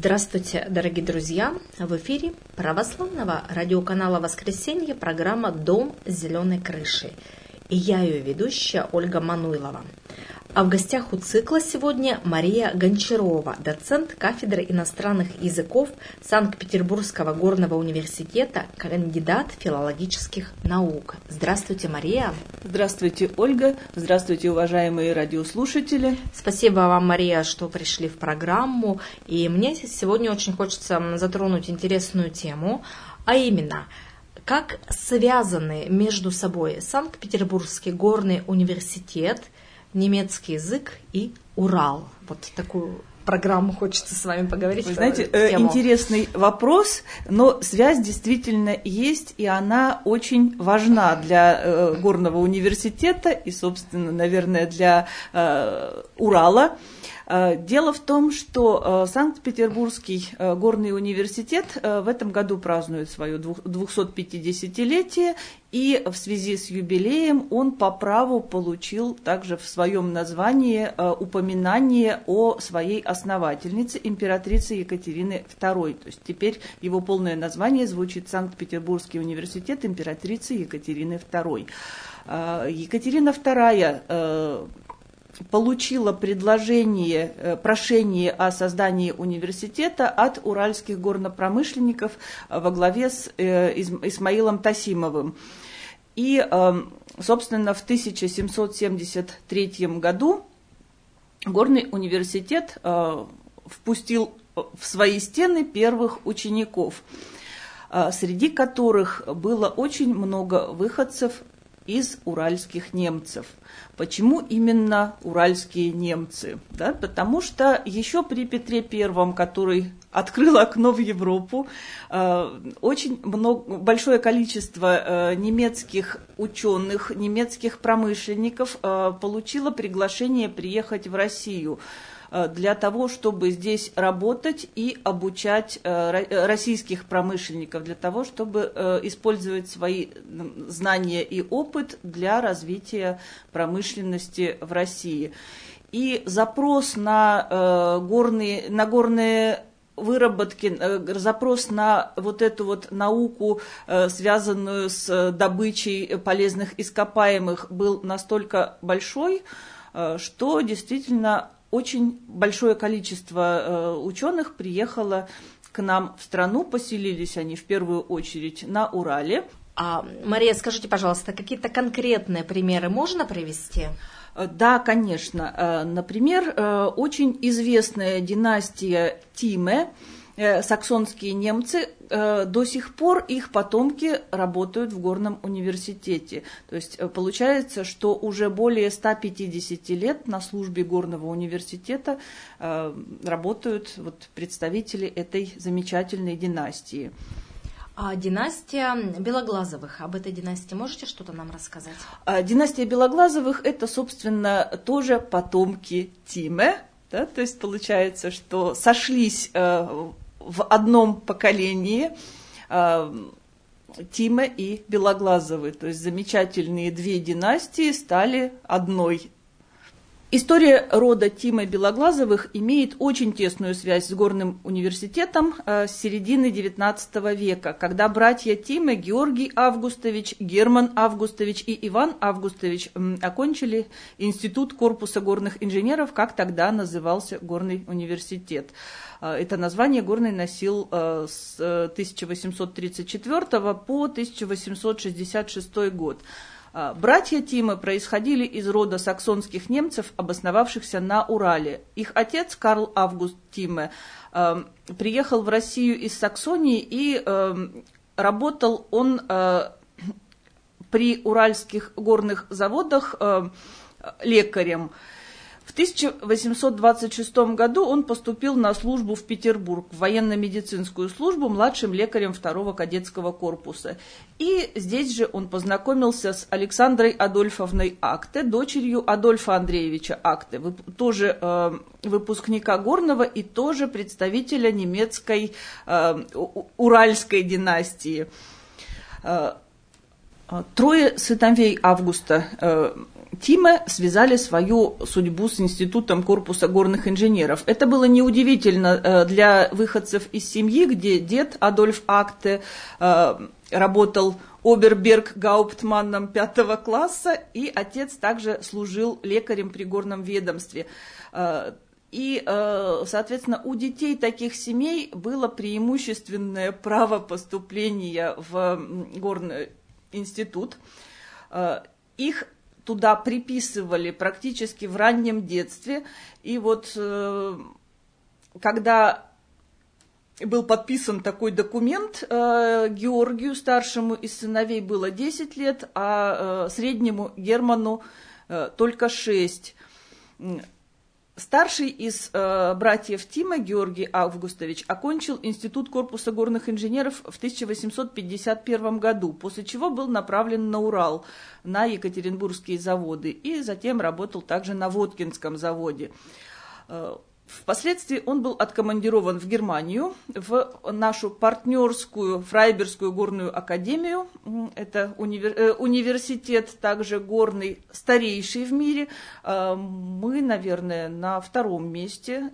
Здравствуйте, дорогие друзья! В эфире православного радиоканала «Воскресенье» программа «Дом с зеленой крышей». И я ее ведущая Ольга Мануйлова. А в гостях у цикла сегодня Мария Гончарова, доцент кафедры иностранных языков Санкт-Петербургского горного университета, кандидат филологических наук. Здравствуйте, Мария. Здравствуйте, Ольга. Здравствуйте, уважаемые радиослушатели. Спасибо вам, Мария, что пришли в программу. И мне сегодня очень хочется затронуть интересную тему, а именно, как связаны между собой Санкт-Петербургский горный университет, немецкий язык и Урал. Вот такую программу хочется с вами поговорить. Вы знаете, интересный вопрос, но связь действительно есть, и она очень важна для горного университета и, собственно, наверное, для Урала. Дело в том, что Санкт-Петербургский горный университет в этом году празднует свое 250-летие, и в связи с юбилеем он по праву получил также в своем названии упоминание о своей основательнице, императрице Екатерины II. То есть теперь его полное название звучит Санкт-Петербургский университет императрицы Екатерины II. Екатерина II получила прошение о создании университета от уральских горнопромышленников во главе с Исмаилом Тасимовым. И, собственно, в 1773 году горный университет впустил в свои стены первых учеников, среди которых было очень много выходцев из уральских немцев. Почему именно уральские немцы? Да, потому что еще при Петре I, который открыл окно в Европу, большое количество немецких ученых, немецких промышленников получило приглашение приехать в Россию для того, чтобы здесь работать и обучать российских промышленников, для того, чтобы использовать свои знания и опыт для развития промышленности в России. И запрос на горные выработки, запрос на вот эту вот науку, связанную с добычей полезных ископаемых, был настолько большой, что действительно очень большое количество ученых приехало к нам в страну, поселились они в первую очередь на Урале. Мария, скажите, пожалуйста, какие-то конкретные примеры можно привести? Да, конечно. Например, очень известная династия Тиме, саксонские немцы, до сих пор их потомки работают в горном университете. То есть получается, что уже более 150 лет на службе горного университета работают представители этой замечательной династии. А династия Белоглазовых, об этой династии можете что-то нам рассказать? Династия Белоглазовых – это, собственно, тоже потомки Тиме. Да? То есть получается, что сошлись в одном поколении Тиме и Белоглазовы. То есть замечательные две династии стали одной. История рода Тиме Белоглазовых имеет очень тесную связь с горным университетом с середины XIX века, когда братья Тиме, Георгий Августович, Герман Августович и Иван Августович окончили Институт корпуса горных инженеров, как тогда назывался горный университет. Это название горный носил с 1834 по 1866 год. Братья Тиме происходили из рода саксонских немцев, обосновавшихся на Урале. Их отец, Карл Август Тиме, приехал в Россию из Саксонии, и работал он при уральских горных заводах лекарем. В 1826 году он поступил на службу в Петербург, в военно-медицинскую службу, младшим лекарем 2-го кадетского корпуса. И здесь же он познакомился с Александрой Адольфовной Акте, дочерью Адольфа Андреевича Акте, тоже выпускника горного и тоже представителя немецкой уральской династии. Трое сыновей Августа Тиме связали свою судьбу с институтом корпуса горных инженеров. Это было неудивительно для выходцев из семьи, где дед Адольф Акте работал оберберг-гауптманом 5 класса, и отец также служил лекарем при горном ведомстве. И, соответственно, у детей таких семей было преимущественное право поступления в горный институт. Их туда приписывали практически в раннем детстве. И вот когда был подписан такой документ, Георгию, старшему из сыновей, было 10 лет, а среднему Герману только 6. Старший из братьев Тиме, Георгий Августович, окончил институт корпуса горных инженеров в 1851 году, после чего был направлен на Урал, на Екатеринбургские заводы, и затем работал также на Воткинском заводе. Впоследствии он был откомандирован в Германию, в нашу партнерскую Фрайбергскую горную академию. Это университет также горный, старейший в мире. Мы, наверное, на 2-м месте.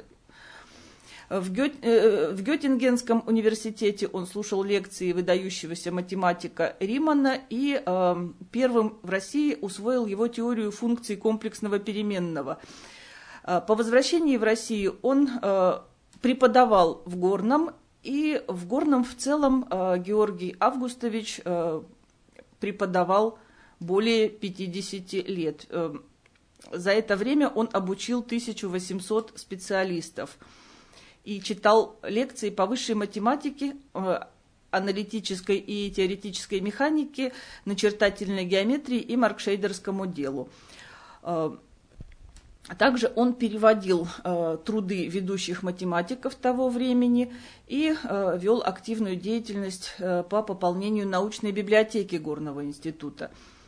В Геттингенском университете он слушал лекции выдающегося математика Римана и первым в России усвоил его теорию функций комплексного переменного. По возвращении в Россию он преподавал в Горном, и в Горном в целом Георгий Августович преподавал более 50 лет. За это время он обучил 1800 специалистов и читал лекции по высшей математике, аналитической и теоретической механике, начертательной геометрии и маркшейдерскому делу. Также он переводил труды ведущих математиков того времени и вел активную деятельность по пополнению научной библиотеки Горного института.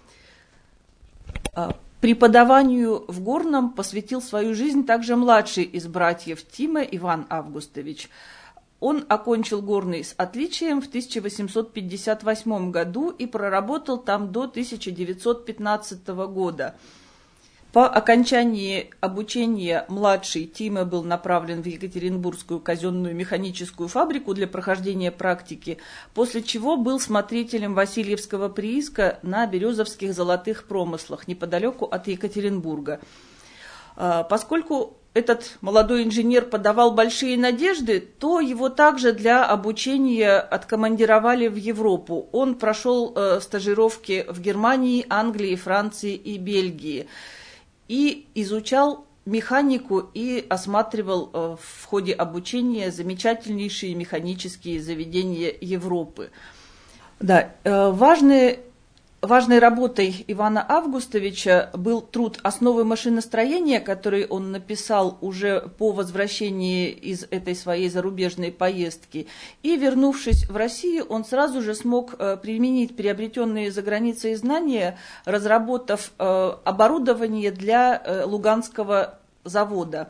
Преподаванию в Горном посвятил свою жизнь также младший из братьев Тиме, Иван Августович. Он окончил Горный с отличием в 1858 году и проработал там до 1915 года. По окончании обучения младший Тиме был направлен в Екатеринбургскую казенную механическую фабрику для прохождения практики, после чего был смотрителем Васильевского прииска на Березовских золотых промыслах, неподалеку от Екатеринбурга. Поскольку этот молодой инженер подавал большие надежды, то его также для обучения откомандировали в Европу. Он прошел стажировки в Германии, Англии, Франции и Бельгии и изучал механику и осматривал в ходе обучения замечательнейшие механические заведения Европы. Да, важной работой Ивана Августовича был труд «Основы машиностроения», который он написал уже по возвращении из этой своей зарубежной поездки. И, вернувшись в Россию, он сразу же смог применить приобретенные за границей знания, разработав оборудование для Луганского завода.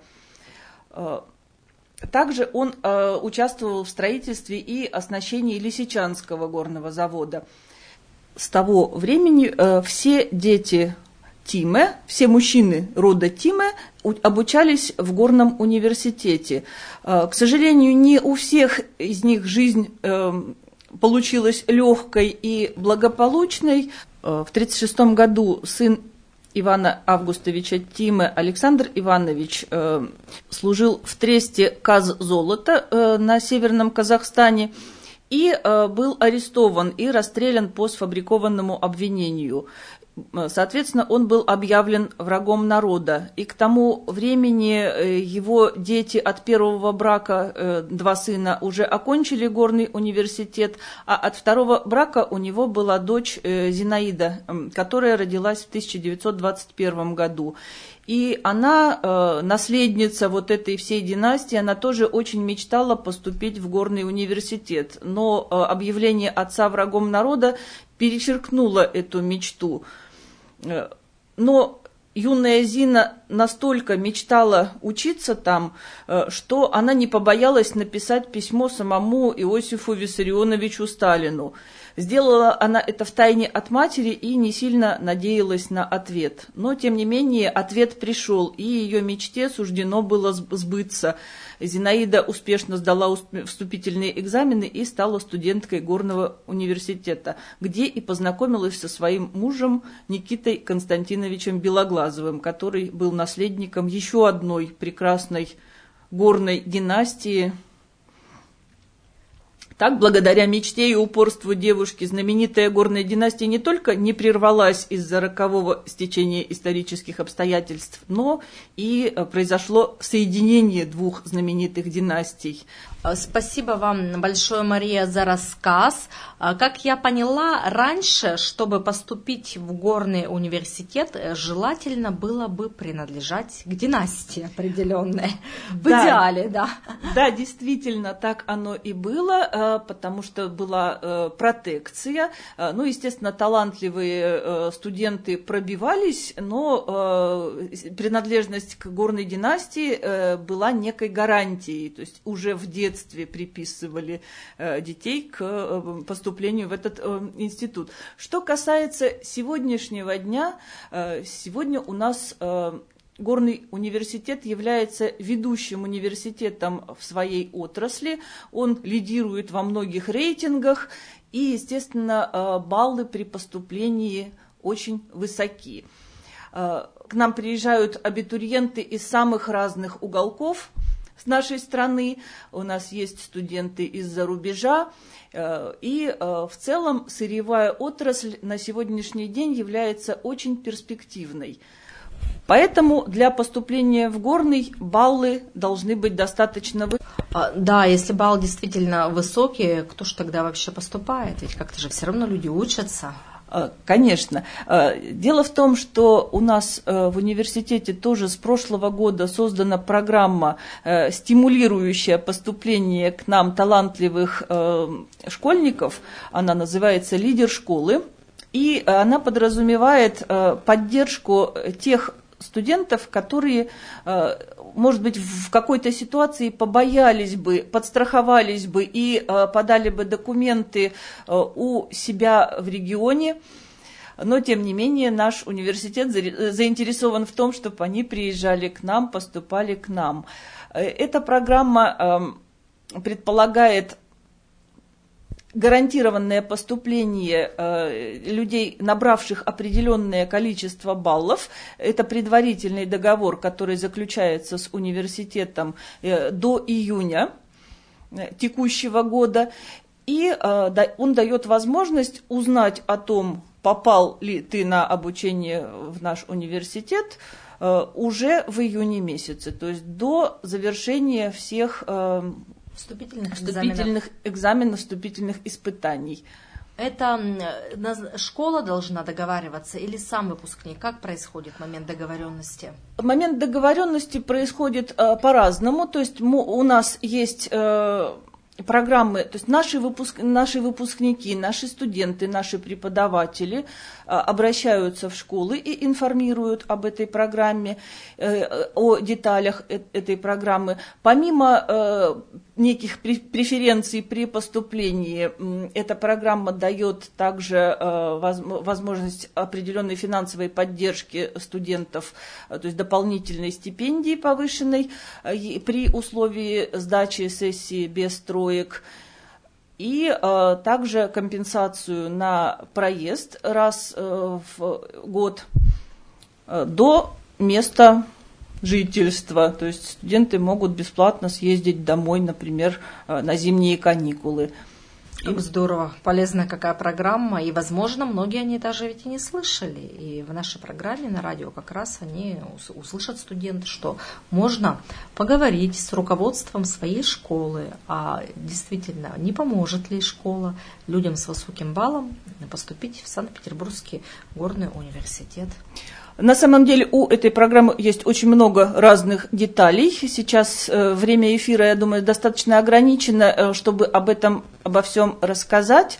Также он участвовал в строительстве и оснащении Лисичанского горного завода. С того времени все дети Тиме, все мужчины рода Тиме обучались в Горном университете. К сожалению, не у всех из них жизнь получилась легкой и благополучной. В 1936 году сын Ивана Августовича Тиме, Александр Иванович, служил в тресте «Каззолото» на Северном Казахстане и был арестован и расстрелян по сфабрикованному обвинению. Соответственно, он был объявлен врагом народа. И к тому времени его дети от первого брака, 2 сына, уже окончили Горный университет, а от второго брака у него была дочь Зинаида, которая родилась в 1921 году. И она, наследница вот этой всей династии, она тоже очень мечтала поступить в Горный университет. Но объявление отца врагом народа перечеркнуло эту мечту. Но юная Зина настолько мечтала учиться там, что она не побоялась написать письмо самому Иосифу Виссарионовичу Сталину. Сделала она это втайне от матери и не сильно надеялась на ответ. Но, тем не менее, ответ пришел, и ее мечте суждено было сбыться. Зинаида успешно сдала вступительные экзамены и стала студенткой Горного университета, где и познакомилась со своим мужем Никитой Константиновичем Белоглазовым, который был наследником еще одной прекрасной горной династии. Так, благодаря мечте и упорству девушки, знаменитая горная династия не только не прервалась из-за рокового стечения исторических обстоятельств, но и произошло соединение двух знаменитых династий. Спасибо вам большое, Мария, за рассказ. Как я поняла, раньше, чтобы поступить в горный университет, желательно было бы принадлежать к династии определенной. В идеале, да. Да, действительно, так оно и было, потому что была протекция. Ну, естественно, талантливые студенты пробивались, но принадлежность к горной династии была некой гарантией, то есть уже в детстве приписывали детей к поступлению в этот институт. Что касается сегодняшнего дня, сегодня у нас Горный университет является ведущим университетом в своей отрасли. Он лидирует во многих рейтингах, и, естественно, баллы при поступлении очень высоки. К нам приезжают абитуриенты из самых разных уголков с нашей страны, у нас есть студенты из-за рубежа, и в целом сырьевая отрасль на сегодняшний день является очень перспективной. Поэтому для поступления в горный баллы должны быть достаточно высокие. Да, если балл действительно высокий, кто же тогда вообще поступает? Ведь как-то же все равно люди учатся. Конечно. Дело в том, что у нас в университете тоже с прошлого года создана программа, стимулирующая поступление к нам талантливых школьников. Она называется «Лидер школы». И она подразумевает поддержку тех студентов, которые, может быть, в какой-то ситуации побоялись бы, подстраховались бы и подали бы документы у себя в регионе. Но, тем не менее, наш университет заинтересован в том, чтобы они приезжали к нам, поступали к нам. Эта программа предполагает гарантированное поступление людей, набравших определенное количество баллов. Это предварительный договор, который заключается с университетом до июня текущего года. И он дает возможность узнать о том, попал ли ты на обучение в наш университет, уже в июне месяце, то есть до завершения всех вступительных экзаменов, вступительных испытаний. Это школа должна договариваться или сам выпускник? Как происходит момент договоренности? Момент договоренности происходит по-разному. То есть у нас есть программы, то есть наши выпускники, наши студенты, наши преподаватели обращаются в школы и информируют об этой программе, о деталях этой программы. Помимо неких преференций при поступлении, эта программа дает также возможность определенной финансовой поддержки студентов, то есть дополнительной стипендии повышенной при условии сдачи сессии без троек. И также компенсацию на проезд раз в год до места жительства. То есть студенты могут бесплатно съездить домой, например, на зимние каникулы. Как здорово, полезная какая программа, и, возможно, многие они даже ведь и не слышали. И в нашей программе на радио как раз они услышат, студенты, что можно поговорить с руководством своей школы, а действительно, не поможет ли школа людям с высоким баллом поступить в Санкт-Петербургский горный университет. На самом деле у этой программы есть очень много разных деталей. Сейчас время эфира, я думаю, достаточно ограничено, чтобы обо всем рассказать.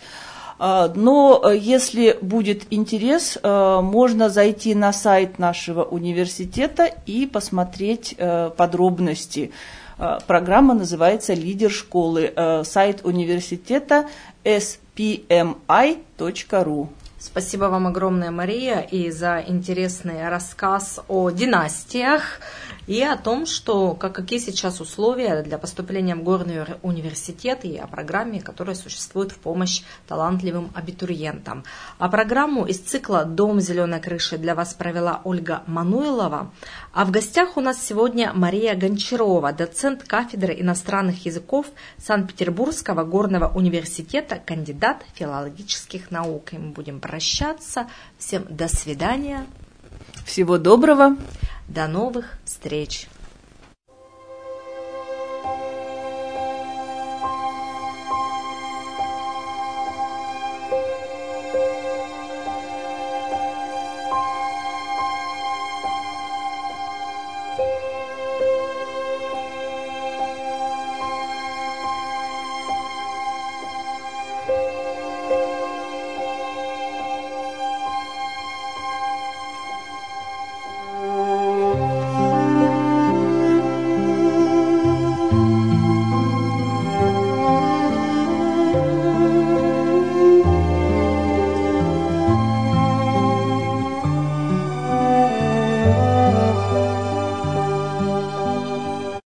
Но если будет интерес, можно зайти на сайт нашего университета и посмотреть подробности. Программа называется «Лидер школы». Сайт университета st pmi.ru. Спасибо вам огромное, Мария, и за интересный рассказ о династиях и о том, какие сейчас условия для поступления в горный университет и о программе, которая существует в помощь талантливым абитуриентам. А программу из цикла «Дом зеленой крыши» для вас провела Ольга Мануйлова. А в гостях у нас сегодня Мария Гончарова, доцент кафедры иностранных языков Санкт-Петербургского горного университета, кандидат филологических наук. И мы будем прощаться. Всем до свидания. Всего доброго. До новых встреч.